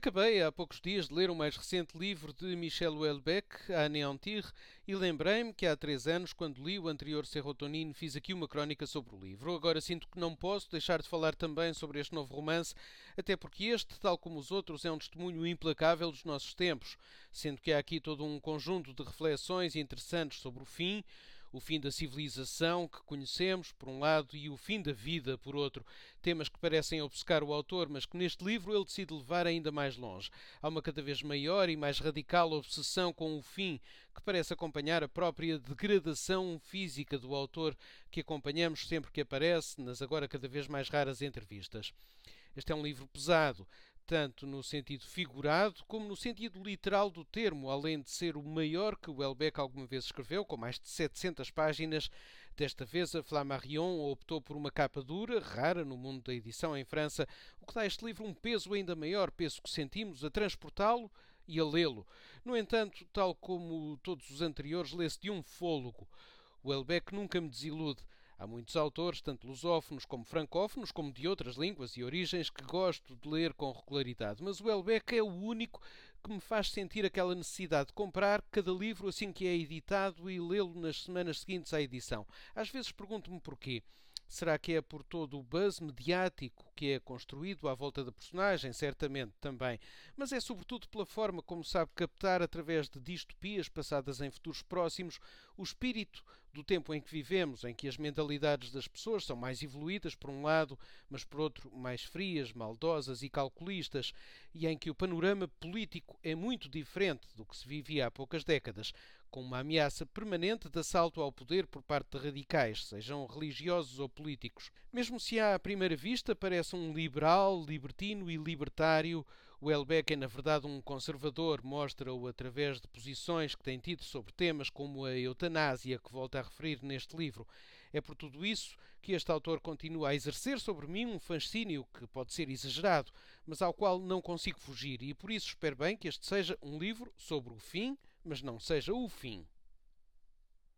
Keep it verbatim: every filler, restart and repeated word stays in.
Acabei há poucos dias de ler o mais recente livro de Michel Houellebecq, A Anéantir, e lembrei-me que há três anos, quando li o anterior Serotonine, fiz aqui uma crónica sobre o livro. Agora sinto que não posso deixar de falar também sobre este novo romance, até porque este, tal como os outros, é um testemunho implacável dos nossos tempos, sendo que há aqui todo um conjunto de reflexões interessantes sobre o fim, o fim da civilização que conhecemos, por um lado, e o fim da vida, por outro. Temas que parecem obcecar o autor, mas que neste livro ele decide levar ainda mais longe. Há uma cada vez maior e mais radical obsessão com o fim, que parece acompanhar a própria degradação física do autor, que acompanhamos sempre que aparece nas agora cada vez mais raras entrevistas. Este é um livro pesado, tanto no sentido figurado como no sentido literal do termo, além de ser o maior que o Houellebecq alguma vez escreveu, com mais de setecentas páginas. Desta vez a Flammarion optou por uma capa dura, rara no mundo da edição em França, o que dá a este livro um peso ainda maior, peso que sentimos a transportá-lo e a lê-lo. No entanto, tal como todos os anteriores, lê-se de um fôlego. O Houellebecq nunca me desilude. Há muitos autores, tanto lusófonos como francófonos, como de outras línguas e origens, que gosto de ler com regularidade. Mas o Houellebecq é o único que me faz sentir aquela necessidade de comprar cada livro assim que é editado e lê-lo nas semanas seguintes à edição. Às vezes pergunto-me porquê. Será que é por todo o buzz mediático que é construído à volta da personagem? Certamente também. Mas é sobretudo pela forma como sabe captar, através de distopias passadas em futuros próximos, o espírito do tempo em que vivemos, em que as mentalidades das pessoas são mais evoluídas por um lado, mas por outro mais frias, maldosas e calculistas, e em que o panorama político é muito diferente do que se vivia há poucas décadas, com uma ameaça permanente de assalto ao poder por parte de radicais, sejam religiosos ou políticos. Mesmo se à primeira vista parece um liberal, libertino e libertário, o Houellebecq é na verdade um conservador, mostra-o através de posições que tem tido sobre temas como a eutanásia, que volta a referir neste livro. É por tudo isso que este autor continua a exercer sobre mim um fascínio que pode ser exagerado, mas ao qual não consigo fugir, e por isso espero bem que este seja um livro sobre o fim, mas não seja o fim.